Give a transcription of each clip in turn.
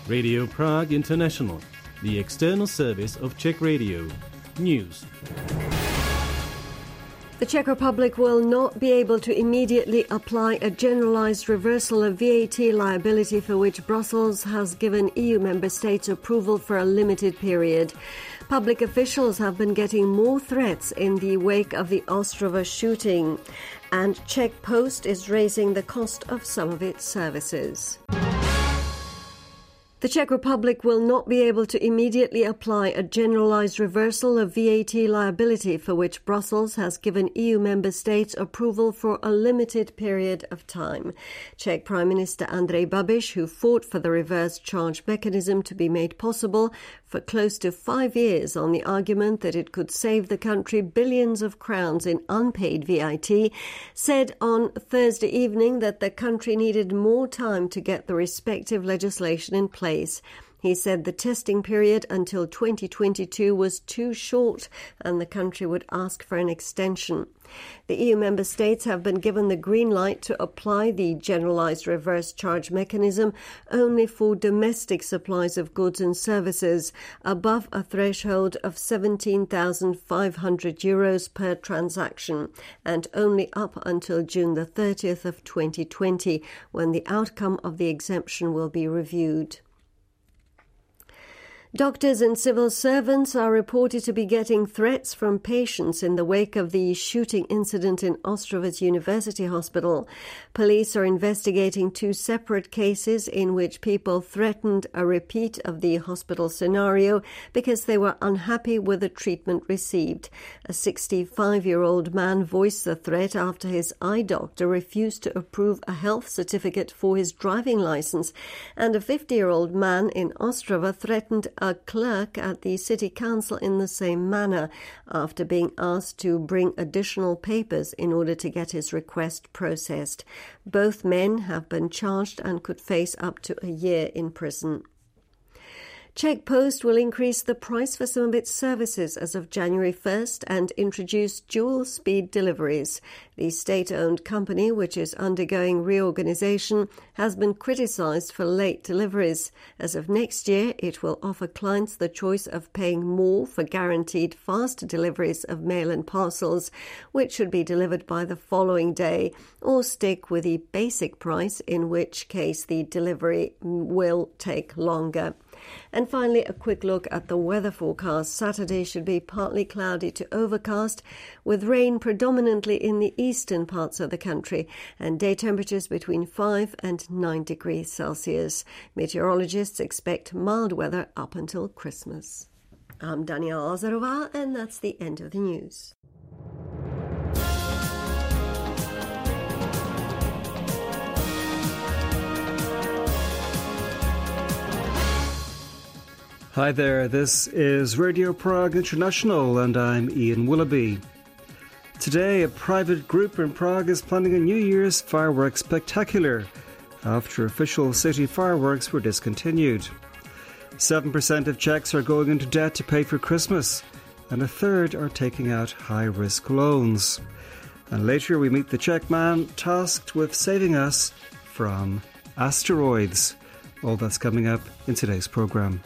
Radio Prague International, the external service of Czech Radio. News. The Czech Republic will not be able to immediately apply a generalised reversal of VAT liability for which Brussels has given EU member states approval for a limited period. Public officials have been getting more threats in the wake of the Ostrava shooting, and Czech Post is raising the cost of some of its services. The Czech Republic will not be able to immediately apply a generalised reversal of VAT liability for which Brussels has given EU member states approval for a limited period of time. Czech Prime Minister Andrej Babiš, who fought for the reverse charge mechanism to be made possible for close to 5 years on the argument that it could save the country billions of crowns in unpaid VAT, said on Thursday evening that the country needed more time to get the respective legislation in place. He said the testing period until 2022 was too short and the country would ask for an extension. The EU member states have been given the green light to apply the generalised reverse charge mechanism only for domestic supplies of goods and services above a threshold of €17,500 per transaction, and only up until June the 30th of 2020, when the outcome of the exemption will be reviewed. Doctors and civil servants are reported to be getting threats from patients in the wake of the shooting incident in Ostrava's University Hospital. Police are investigating 2 separate cases in which people threatened a repeat of the hospital scenario because they were unhappy with the treatment received. A 65-year-old man voiced the threat after his eye doctor refused to approve a health certificate for his driving license, and a 50-year-old man in Ostrava threatened a clerk at the city council in the same manner after being asked to bring additional papers in order to get his request processed. Both men have been charged and could face up to a year in prison. Czech Post will increase the price for some of its services as of January 1st and introduce dual-speed deliveries. The state-owned company, which is undergoing reorganisation, has been criticised for late deliveries. As of next year, it will offer clients the choice of paying more for guaranteed fast deliveries of mail and parcels, which should be delivered by the following day, or stick with the basic price, in which case the delivery will take longer. And finally, a quick look at the weather forecast. Saturday should be partly cloudy to overcast, with rain predominantly in the eastern parts of the country, and day temperatures between 5 and 9 degrees Celsius. Meteorologists expect mild weather up until Christmas. I'm Daniela Lazarová, and that's the end of the news. Hi there, this is Radio Prague International and I'm Ian Willoughby. Today, a private group in Prague is planning a New Year's fireworks spectacular after official city fireworks were discontinued. 7% of Czechs are going into debt to pay for Christmas, and a third are taking out high-risk loans. And later we meet the Czech man tasked with saving us from asteroids. All that's coming up in today's programme.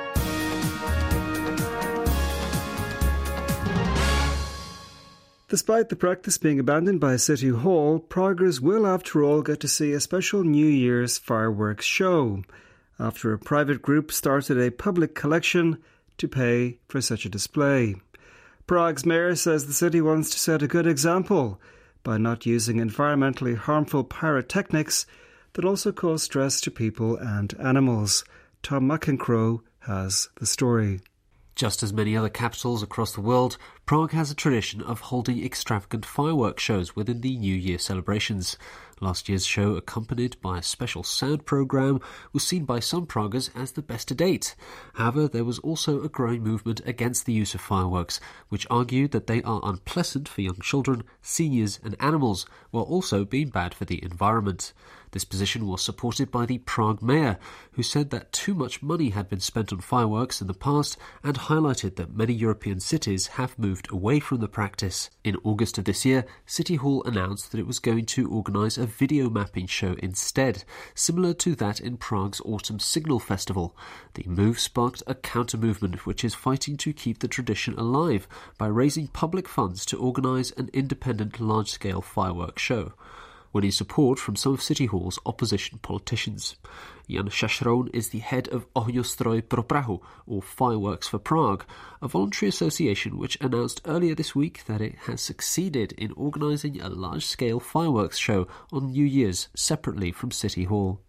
Despite the practice being abandoned by City Hall, Praguers will, after all, get to see a special New Year's fireworks show, after a private group started a public collection to pay for such a display. Prague's mayor says the city wants to set a good example by not using environmentally harmful pyrotechnics that also cause stress to people and animals. Tom McEncroe has the story. Just as many other capitals across the world, Prague has a tradition of holding extravagant fireworks shows within the New Year celebrations. Last year's show, accompanied by a special sound programme, was seen by some Praguers as the best to date. However, there was also a growing movement against the use of fireworks, which argued that they are unpleasant for young children, seniors and animals, while also being bad for the environment. This position was supported by the Prague mayor, who said that too much money had been spent on fireworks in the past and highlighted that many European cities have moved moved away from the practice. In August of this year, City Hall announced that it was going to organise a video mapping show instead, similar to that in Prague's Autumn Signal Festival. The move sparked a counter-movement which is fighting to keep the tradition alive by raising public funds to organise an independent large-scale fireworks show, winning support from some of City Hall's opposition politicians. Jan Šašroun is the head of Ohňostroj pro Prahu, or Fireworks for Prague, a voluntary association which announced earlier this week that it has succeeded in organising a large-scale fireworks show on New Year's separately from City Hall.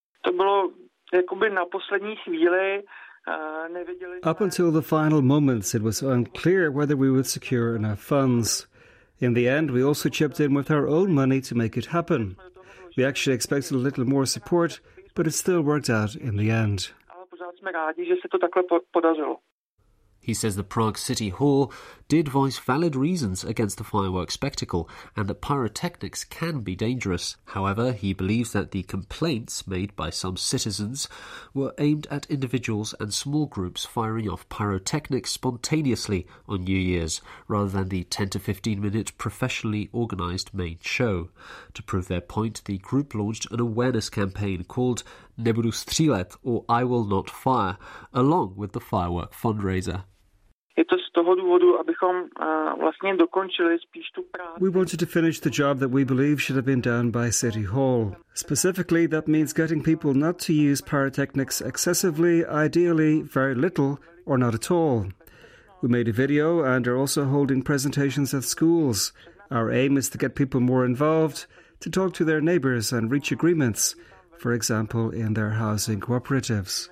Up until the final moments, it was unclear whether we would secure enough funds. In the end, we also chipped in with our own money to make it happen. We actually expected a little more support, but it still worked out in the end. He says the Prague City Hall did voice valid reasons against the fireworks spectacle and that pyrotechnics can be dangerous. However, he believes that the complaints made by some citizens were aimed at individuals and small groups firing off pyrotechnics spontaneously on New Year's, rather than the 10 to 15-minute professionally organised main show. To prove their point, the group launched an awareness campaign called Nebudu střílet, or I Will Not Fire, along with the firework fundraiser. We wanted to finish the job that we believe should have been done by City Hall. Specifically, that means getting people not to use pyrotechnics excessively, ideally very little or not at all. We made a video and are also holding presentations at schools. Our aim is to get people more involved, to talk to their neighbours and reach agreements, for example, in their housing cooperatives.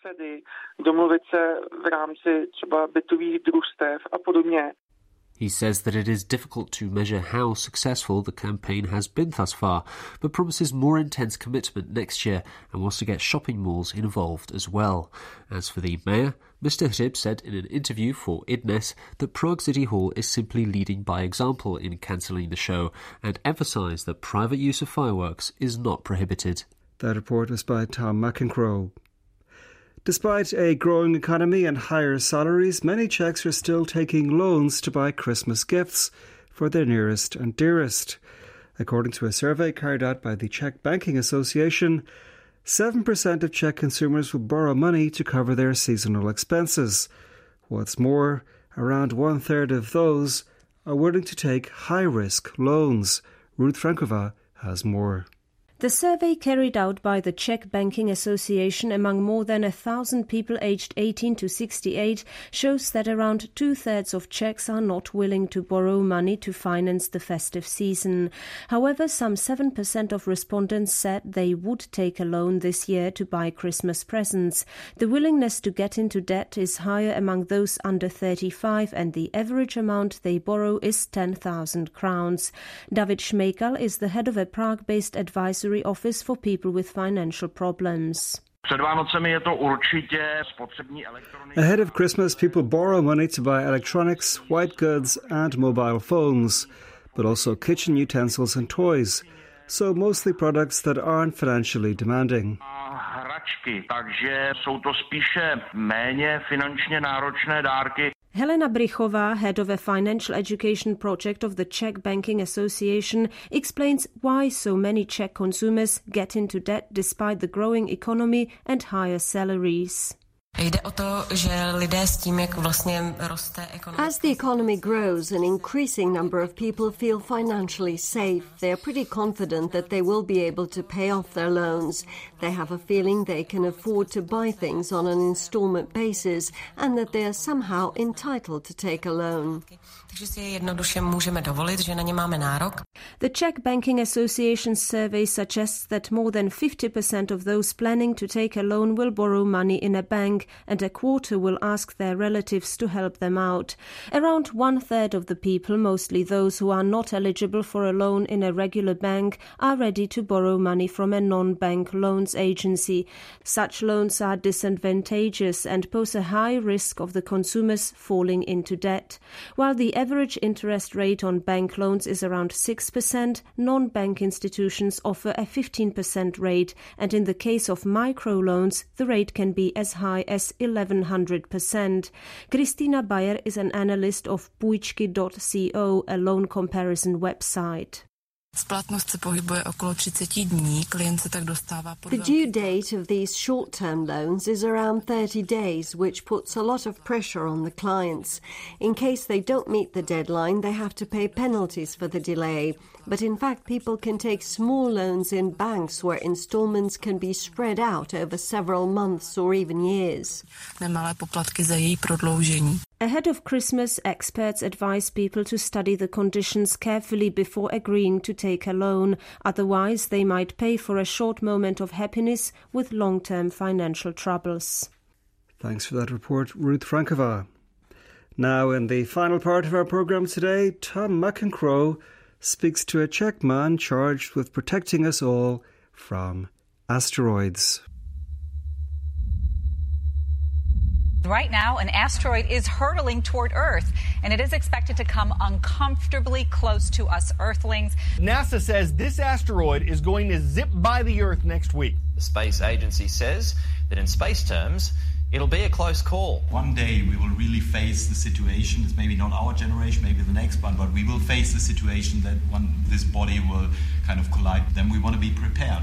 He says that it is difficult to measure how successful the campaign has been thus far, but promises more intense commitment next year and wants to get shopping malls involved as well. As for the mayor, Mr. Hřib said in an interview for iDnes that Prague City Hall is simply leading by example in cancelling the show and emphasised that private use of fireworks is not prohibited. That report was by Tom McEncroe. Despite a growing economy and higher salaries, many Czechs are still taking loans to buy Christmas gifts for their nearest and dearest. According to a survey carried out by the Czech Banking Association, 7% of Czech consumers will borrow money to cover their seasonal expenses. What's more, around one-third of those are willing to take high-risk loans. Ruth Frankova has more. The survey carried out by the Czech Banking Association among more than 1,000 people aged 18 to 68 shows that around two-thirds of Czechs are not willing to borrow money to finance the festive season. However, some 7% of respondents said they would take a loan this year to buy Christmas presents. The willingness to get into debt is higher among those under 35 and the average amount they borrow is 10,000 crowns. David Šmejkal is the head of a Prague-based advisory office for people with financial problems. Ahead of Christmas, people borrow money to buy electronics, white goods and mobile phones, but also kitchen utensils and toys, so mostly products that aren't financially demanding. Helena Brychová, head of a financial education project of the Czech Banking Association, explains why so many Czech consumers get into debt despite the growing economy and higher salaries. As the economy grows, an increasing number of people feel financially safe. They are pretty confident that they will be able to pay off their loans. They have a feeling they can afford to buy things on an installment basis and that they are somehow entitled to take a loan. The Czech Banking Association's survey suggests that more than 50% of those planning to take a loan will borrow money in a bank and a quarter will ask their relatives to help them out. Around one-third of the people, mostly those who are not eligible for a loan in a regular bank, are ready to borrow money from a non-bank loans agency. Such loans are disadvantageous and pose a high risk of the consumers falling into debt. While the average interest rate on bank loans is around 6%, non-bank institutions offer a 15% rate, and in the case of microloans, the rate can be as high as US 1,100%. Kristina Bayer is an analyst of Půjčky.co, a loan comparison website. The due date of these short-term loans is around 30 days, which puts a lot of pressure on the clients. In case they don't meet the deadline, they have to pay penalties for the delay. But in fact, people can take small loans in banks where installments can be spread out over several months or even years. Ahead of Christmas, experts advise people to study the conditions carefully before agreeing to take a loan. Otherwise, they might pay for a short moment of happiness with long-term financial troubles. Thanks for that report, Ruth Frankova. Now, in the final part of our programme today, Tom McEncrow speaks to a Czech man charged with protecting us all from asteroids. Right now, an asteroid is hurtling toward Earth, and it is expected to come uncomfortably close to us Earthlings. NASA says this asteroid is going to zip by the Earth next week. The space agency says that in space terms, it'll be a close call. One day we will really face the situation. It's maybe not our generation, maybe the next one, but we will face the situation that this body will kind of collide. Then we want to be prepared.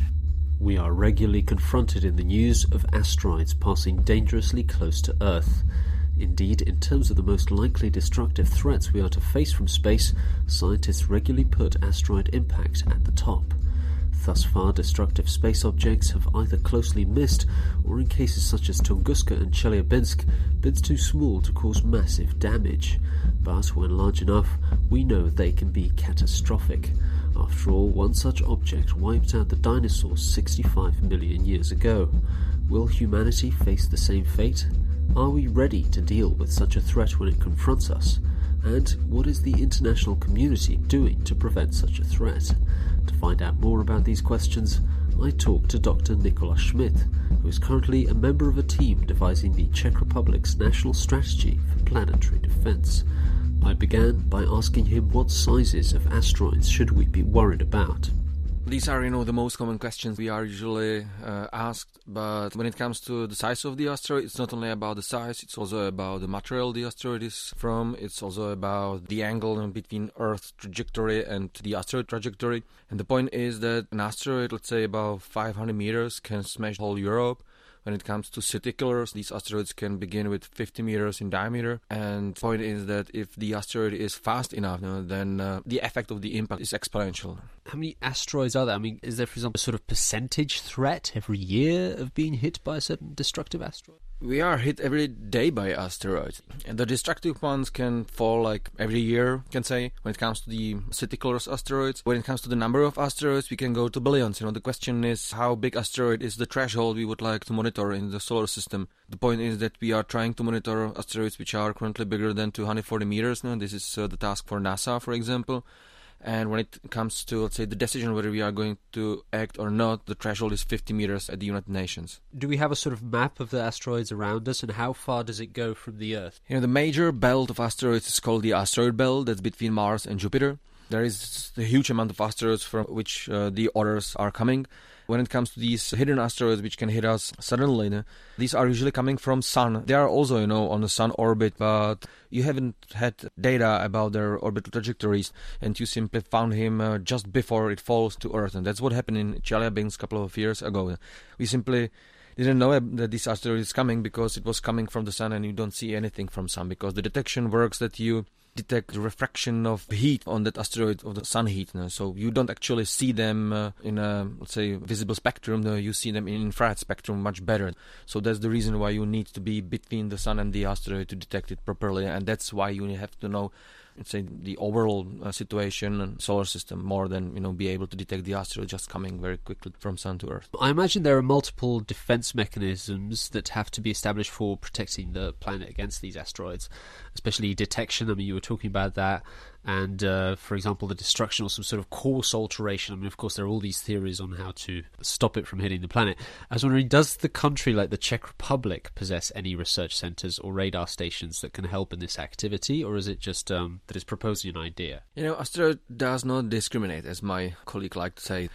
We are regularly confronted in the news of asteroids passing dangerously close to Earth. Indeed, in terms of the most likely destructive threats we are to face from space, scientists regularly put asteroid impact at the top. Thus far, destructive space objects have either closely missed, or in cases such as Tunguska and Chelyabinsk, been too small to cause massive damage. But when large enough, we know they can be catastrophic. After all, one such object wiped out the dinosaurs 65 million years ago. Will humanity face the same fate? Are we ready to deal with such a threat when it confronts us? And what is the international community doing to prevent such a threat? To find out more about these questions, I talked to Dr. Nicola Schmidt, who is currently a member of a team devising the Czech Republic's national strategy for planetary defense. I began by asking him what sizes of asteroids should we be worried about. These are, the most common questions we are usually asked, but when it comes to the size of the asteroid, it's not only about the size, it's also about the material the asteroid is from, it's also about the angle between Earth's trajectory and the asteroid trajectory. And the point is that an asteroid, let's say about 500 meters, can smash whole Europe. When it comes to city killers, these asteroids can begin with 50 meters in diameter. And the point is that if the asteroid is fast enough, then the effect of the impact is exponential. How many asteroids are there? I mean, is there, for example, a sort of percentage threat every year of being hit by a certain destructive asteroid? We are hit every day by asteroids. And the destructive ones can fall like every year, you can say, when it comes to the city killers asteroids. When it comes to the number of asteroids, we can go to billions. The question is how big asteroid is the threshold we would like to monitor in the solar system. The point is that we are trying to monitor asteroids which are currently bigger than 240 meters. This is the task for NASA, for example. And when it comes to, let's say, the decision whether we are going to act or not, the threshold is 50 meters at the United Nations. Do we have a sort of map of the asteroids around us, and how far does it go from the Earth? The major belt of asteroids is called the asteroid belt. That's between Mars and Jupiter. There is a huge amount of asteroids from which the others are coming. When it comes to these hidden asteroids which can hit us suddenly, these are usually coming from Sun. They are also, on the Sun orbit, but you haven't had data about their orbital trajectories, and you simply found him just before it falls to Earth. And that's what happened in Chelyabinsk a couple of years ago. We simply didn't know that this asteroid is coming because it was coming from the Sun, and you don't see anything from Sun because the detection works that you detect the refraction of heat on that asteroid of the sun heat. So you don't actually see them in a, let's say, visible spectrum. You see them in infrared spectrum much better. So that's the reason why you need to be between the sun and the asteroid to detect it properly. And that's why you have to know, let's say, the overall situation and solar system more than, be able to detect the asteroid just coming very quickly from Sun to Earth. I imagine there are multiple defense mechanisms that have to be established for protecting the planet against these asteroids, especially detection. I mean, you were talking about that. And, for example, the destruction or some sort of course alteration. I mean, of course, there are all these theories on how to stop it from hitting the planet. I was wondering, does the country like the Czech Republic possess any research centres or radar stations that can help in this activity? Or is it just that it's proposing an idea? Asteroid does not discriminate, as my colleague liked to say.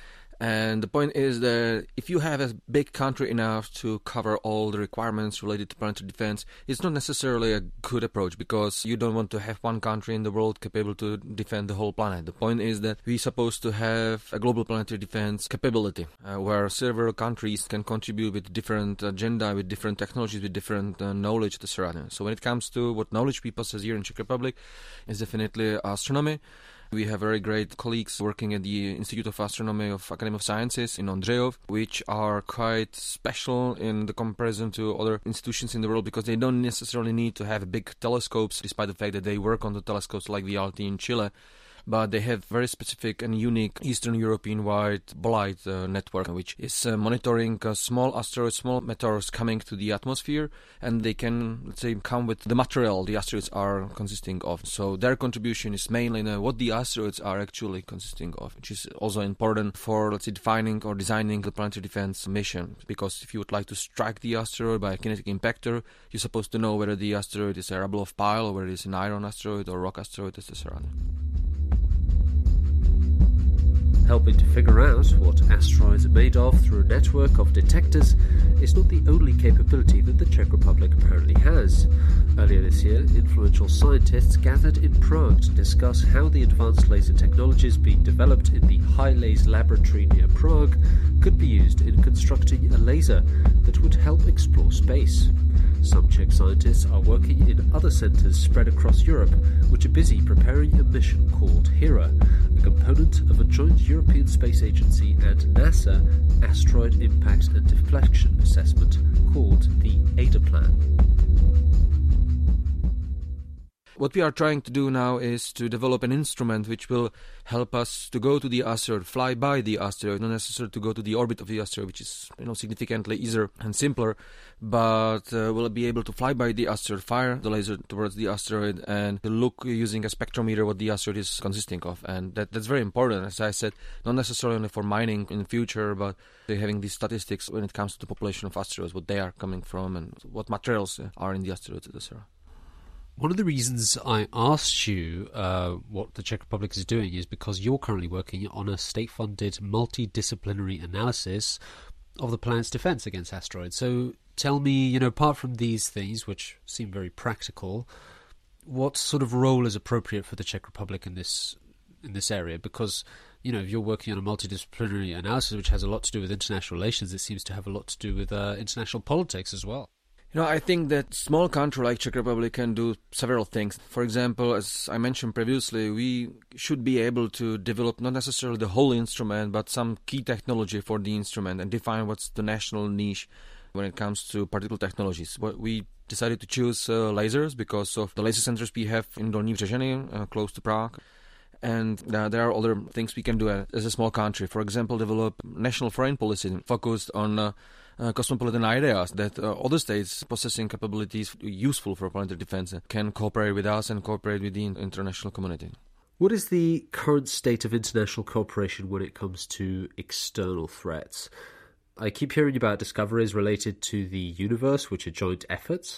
And the point is that if you have a big country enough to cover all the requirements related to planetary defense, it's not necessarily a good approach, because you don't want to have one country in the world capable to defend the whole planet. The point is that we're supposed to have a global planetary defense capability where several countries can contribute with different agenda, with different technologies, with different knowledge, etc. So when it comes to what knowledge we possess here in Czech Republic, it's definitely astronomy. We have very great colleagues working at the Institute of Astronomy of Academy of Sciences in Ondřejov, which are quite special in the comparison to other institutions in the world, because they don't necessarily need to have big telescopes, despite the fact that they work on the telescopes like VLT in Chile. But they have very specific and unique Eastern European-wide BLIGHT network, which is monitoring small asteroids, small meteors coming to the atmosphere, and they can, let's say, come with the material the asteroids are consisting of. So their contribution is mainly in what the asteroids are actually consisting of, which is also important for, let's say, defining or designing the planetary defense mission. Because if you would like to strike the asteroid by a kinetic impactor, you're supposed to know whether the asteroid is a Ryabelov pile, or whether it's an iron asteroid or rock asteroid, etc. Helping to figure out what asteroids are made of through a network of detectors is not the only capability that the Czech Republic apparently has. Earlier this year, influential scientists gathered in Prague to discuss how the advanced laser technologies being developed in the HyLaser laboratory near Prague could be used in constructing a laser that would help explore space. Some Czech scientists are working in other centres spread across Europe, which are busy preparing a mission called HERA, a component of a joint European Space Agency and NASA asteroid impact and deflection assessment called the ADA Plan. What we are trying to do now is to develop an instrument which will help us to go to the asteroid, fly by the asteroid, not necessarily to go to the orbit of the asteroid, which is significantly easier and simpler, but we'll be able to fly by the asteroid, fire the laser towards the asteroid, and look using a spectrometer what the asteroid is consisting of. And that's very important, as I said, not necessarily only for mining in the future, but having these statistics when it comes to the population of asteroids, what they are coming from, and what materials are in the asteroids, etc. One of the reasons I asked you what the Czech Republic is doing is because you're currently working on a state-funded multidisciplinary analysis of the planet's defense against asteroids. So tell me, apart from these things, which seem very practical, what sort of role is appropriate for the Czech Republic in this area? Because, if you're working on a multidisciplinary analysis which has a lot to do with international relations, it seems to have a lot to do with international politics as well. I think that small country like Czech Republic can do several things. For example, as I mentioned previously, we should be able to develop not necessarily the whole instrument, but some key technology for the instrument and define what's the national niche when it comes to particular technologies. We decided to choose lasers because of the laser centers we have in Dolní Břežany, close to Prague. And there are other things we can do as a small country. For example, develop national foreign policy focused on cosmopolitan ideas that other states possessing capabilities useful for planetary defense can cooperate with us and cooperate with the international community. What is the current state of international cooperation when it comes to external threats? I keep hearing about discoveries related to the universe, which are joint efforts.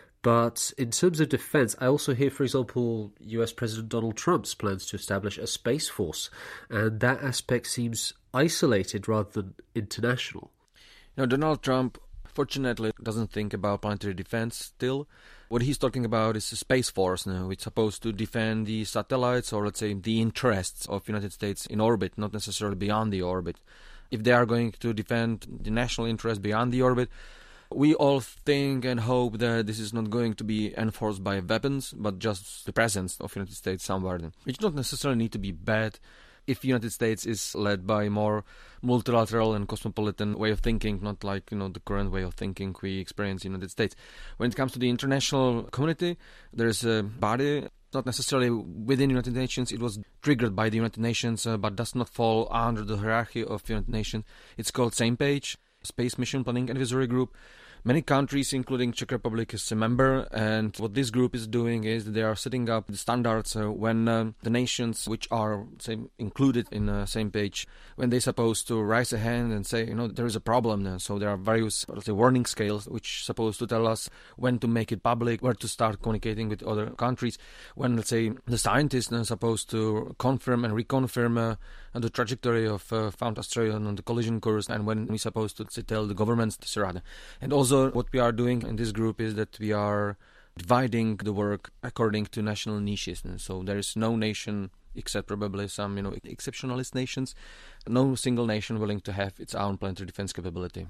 But in terms of defense, I also hear, for example, US President Donald Trump's plans to establish a space force, and that aspect seems isolated rather than international. Donald Trump, fortunately, doesn't think about planetary defense still. What he's talking about is a space force now, which is supposed to defend the satellites, or let's say the interests of the United States in orbit, not necessarily beyond the orbit. If they are going to defend the national interest beyond the orbit, we all think and hope that this is not going to be enforced by weapons, but just the presence of the United States somewhere. Which don't necessarily need to be bad if the United States is led by a more multilateral and cosmopolitan way of thinking, not like the current way of thinking we experience in the United States. When it comes to the international community, there's a body, not necessarily within the United Nations. It was triggered by the United Nations, but does not fall under the hierarchy of the United Nations. It's called SamePage, Space Mission Planning Advisory Group. Many countries, including Czech Republic, is a member, and what this group is doing is they are setting up the standards when the nations which are, say, included in the same page, when they're supposed to raise a hand and say, there is a problem now. So there are various, let's say, warning scales which are supposed to tell us when to make it public, where to start communicating with other countries, when, let's say, the scientists are supposed to confirm and reconfirm the trajectory of found asteroid on the collision course, and when we're supposed to tell the governments to surround. And also what we are doing in this group is that we are dividing the work according to national niches. And so there is no nation, except probably some exceptionalist nations, no single nation willing to have its own planetary defense capability.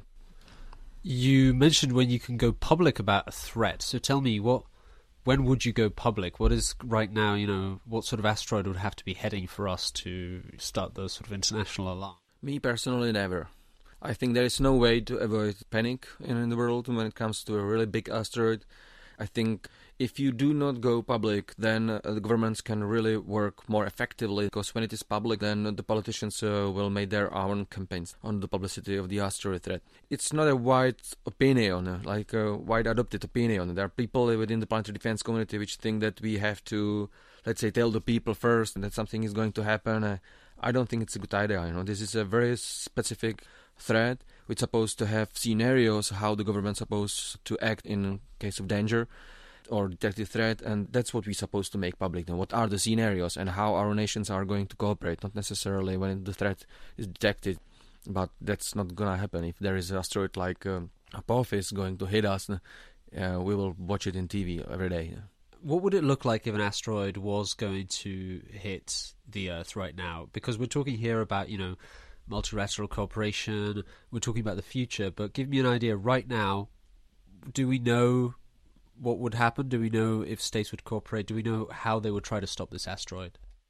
You mentioned when you can go public about a threat. So tell me, when would you go public? What is right now, what sort of asteroid would have to be heading for us to start the sort of international alarm? Me personally, never. I think there is no way to avoid panic in the world when it comes to a really big asteroid. I think if you do not go public, then the governments can really work more effectively, because when it is public, then the politicians will make their own campaigns on the publicity of the asteroid threat. It's not a wide opinion, like a wide adopted opinion. There are people within the planetary defense community which think that we have to, let's say, tell the people first that something is going to happen. I don't think it's a good idea. This is a very specific threat. We're supposed to have scenarios how the government's supposed to act in case of danger or detected threat, and that's what we're supposed to make public. Now, what are the scenarios and how our nations are going to cooperate, not necessarily when the threat is detected, but that's not going to happen. If there is an asteroid like Apophis going to hit us, we will watch it in TV every day. What would it look like if an asteroid was going to hit the Earth right now? Because we're talking here about, multilateral cooperation, we're talking about the future, but give me an idea right now. Do we know what would happen? Do we know if states would cooperate? Do we know how they would try to stop this asteroid?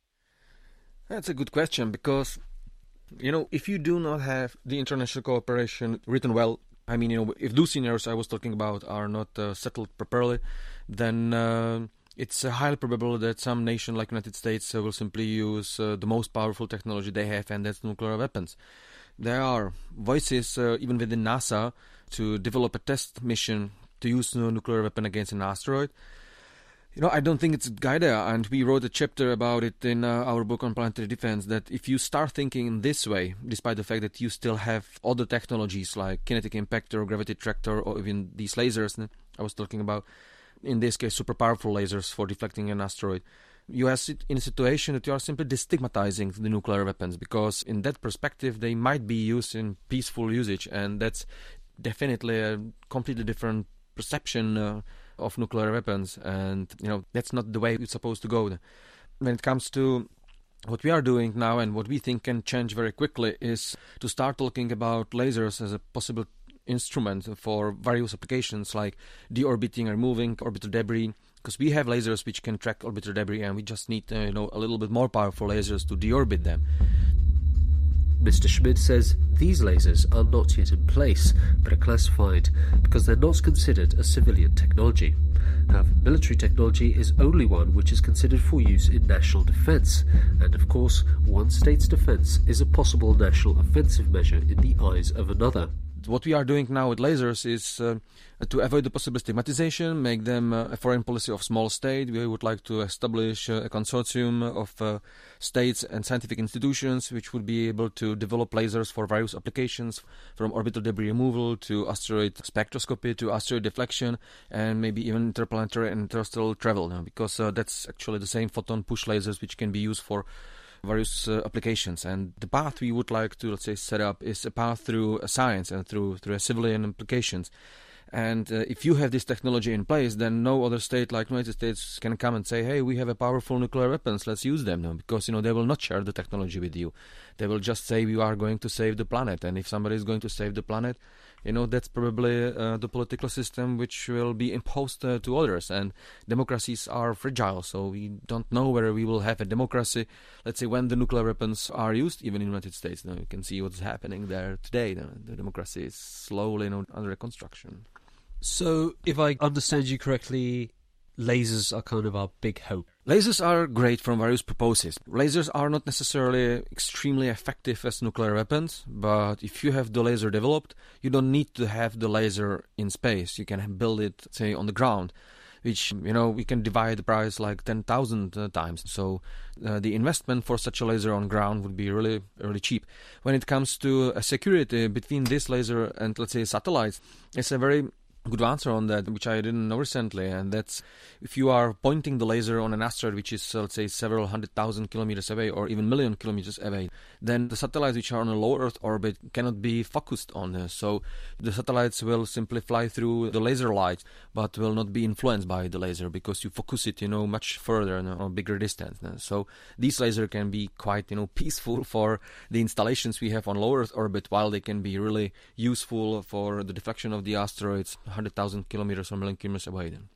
That's a good question, because, if you do not have the international cooperation written well, if those scenarios I was talking about are not settled properly, then it's highly probable that some nation like United States will simply use the most powerful technology they have, and that's nuclear weapons. There are voices, even within NASA, to develop a test mission to use a nuclear weapon against an asteroid. I don't think it's a good idea, and we wrote a chapter about it in our book on planetary defense, that if you start thinking in this way, despite the fact that you still have other technologies like kinetic impactor, gravity tractor, or even these lasers I was talking about, in this case super powerful lasers for deflecting an asteroid, you are in a situation that you are simply destigmatizing the nuclear weapons, because in that perspective they might be used in peaceful usage, and that's definitely a completely different perception of nuclear weapons, and that's not the way it's supposed to go. When it comes to what we are doing now and what we think can change very quickly is to start talking about lasers as a possible instrument for various applications like deorbiting, removing orbital debris, because we have lasers which can track orbital debris, and we just need a little bit more powerful lasers to deorbit them. Mr. Schmid says these lasers are not yet in place, but are classified because they're not considered a civilian technology. However, military technology is only one which is considered for use in national defence, and of course, one state's defence is a possible national offensive measure in the eyes of another. What we are doing now with lasers is to avoid the possible stigmatization, make them a foreign policy of small state. We would like to establish a consortium of states and scientific institutions which would be able to develop lasers for various applications, from orbital debris removal to asteroid spectroscopy to asteroid deflection, and maybe even interplanetary and interstellar travel, because that's actually the same photon push lasers which can be used for various applications. And the path we would like to, let's say, set up is a path through science and through civilian applications. And if you have this technology in place, then no other state like United States can come and say, hey, we have a powerful nuclear weapons, let's use them now, because they will not share the technology with you. They will just say we are going to save the planet, and if somebody is going to save the planet, that's probably the political system which will be imposed to others. And democracies are fragile, so we don't know whether we will have a democracy, let's say, when the nuclear weapons are used, even in the United States. You can see what's happening there today. The democracy is slowly under reconstruction. So, if I understand you correctly, lasers are kind of our big hope? Lasers are great from various purposes. Lasers are not necessarily extremely effective as nuclear weapons, but if you have the laser developed, you don't need to have the laser in space. You can build it, say, on the ground, which, we can divide the price like 10,000 times. So the investment for such a laser on ground would be really, really cheap. When it comes to security between this laser and, let's say, satellites, it's a very good answer on that, which I didn't know recently, and that's if you are pointing the laser on an asteroid which is, let's say, several 100,000 kilometers away or even million kilometers away, then the satellites which are on a low Earth orbit cannot be focused on this. So the satellites will simply fly through the laser light, but will not be influenced by the laser because you focus it, much further on a bigger distance. So these lasers can be quite, peaceful for the installations we have on low Earth orbit, while they can be really useful for the deflection of the asteroids 100,000 kilometers or million kilometers away. Then.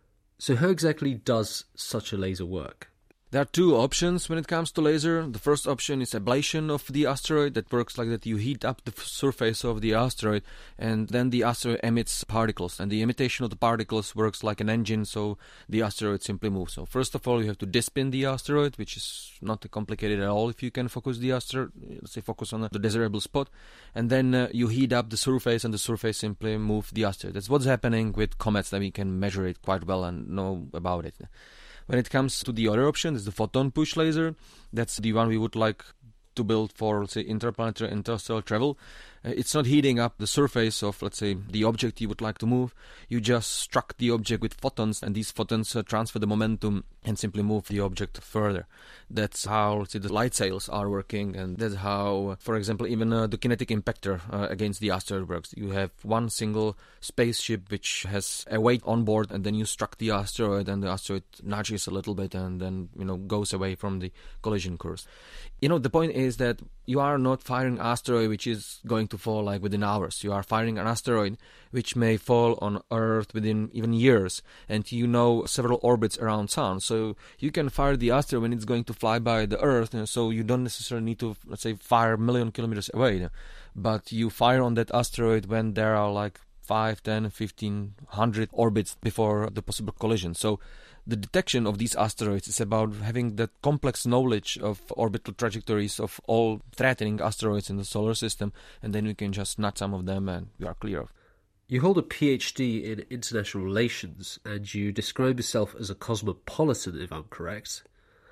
So how exactly does such a laser work? There are two options when it comes to laser. The first option is ablation of the asteroid. That works like that. You heat up the surface of the asteroid and then the asteroid emits particles. And the emission of the particles works like an engine, so the asteroid simply moves. So first of all, you have to despin the asteroid, which is not complicated at all if you can focus the asteroid, let's say focus on the desirable spot. And then you heat up the surface and the surface simply moves the asteroid. That's what's happening with comets, that we can measure it quite well and know about it. When it comes to the other option, is the photon push laser. That's the one we would like to build for, let's say, interplanetary interstellar travel. It's not heating up the surface of, let's say, the object you would like to move. You just struck the object with photons, and these photons transfer the momentum and simply move the object further. That's how, let's say, the light sails are working, and that's how, for example, even the kinetic impactor against the asteroid works. You have one single spaceship which has a weight on board, and then you struck the asteroid, and the asteroid nudges a little bit and then, goes away from the collision course. The point is that you are not firing an asteroid which is going to fall like within hours. You are firing an asteroid which may fall on Earth within even years, and several orbits around Sun. So you can fire the asteroid when it's going to fly by the Earth, so you don't necessarily need to, let's say, fire a million kilometers away. But you fire on that asteroid when there are like 5, 10, 15, 100 orbits before the possible collision. So the detection of these asteroids is about having that complex knowledge of orbital trajectories of all threatening asteroids in the solar system, and then we can just nudge some of them and we are clear of. You hold a PhD in international relations, and you describe yourself as a cosmopolitan, if I'm correct.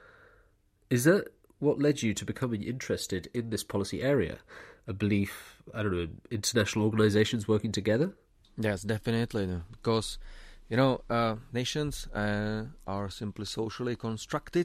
Is that what led you to becoming interested in this policy area? A belief, international organizations working together? Yes, definitely, because nations are simply socially constructed.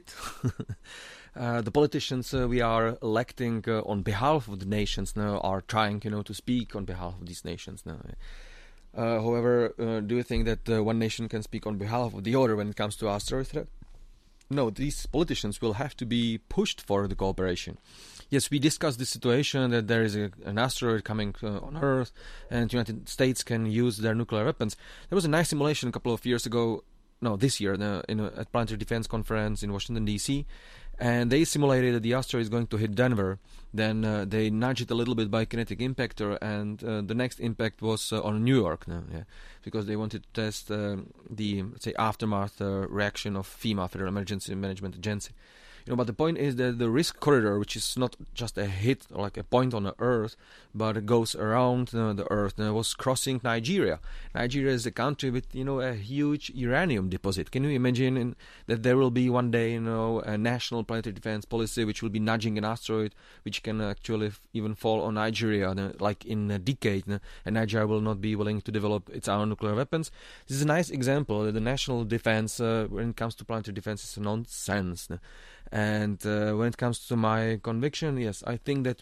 The politicians we are electing on behalf of the nations now are trying, to speak on behalf of these nations now. However, do you think that one nation can speak on behalf of the other when it comes to asteroid threat? No, these politicians will have to be pushed for the cooperation. Yes, we discussed the situation that there is an asteroid coming on Earth, and the United States can use their nuclear weapons. There was a nice simulation a couple of years ago, this year, at Planetary Defense Conference in Washington, D.C., and they simulated that the asteroid is going to hit Denver. Then they nudged it a little bit by kinetic impactor, and the next impact was on New York, because they wanted to test the, let's say, aftermath reaction of FEMA, Federal Emergency Management Agency. But the point is that the risk corridor, which is not just a hit or like a point on the Earth, but it goes around the Earth, was crossing Nigeria. Nigeria is a country with, a huge uranium deposit. Can you imagine that there will be one day, a national planetary defense policy which will be nudging an asteroid which can actually even fall on Nigeria, like in a decade, and Nigeria will not be willing to develop its own nuclear weapons? This is a nice example that the national defense, when it comes to planetary defense, is nonsense. And when it comes to my conviction, yes, I think that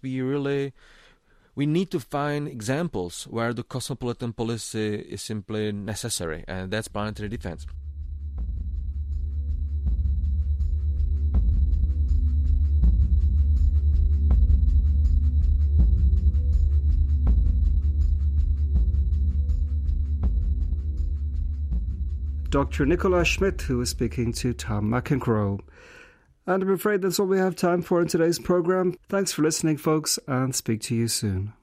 we need to find examples where the cosmopolitan policy is simply necessary, and that's planetary defense. Dr. Nicola Schmidt, who was speaking to Tom McEncroe. And I'm afraid that's all we have time for in today's programme. Thanks for listening, folks, and speak to you soon.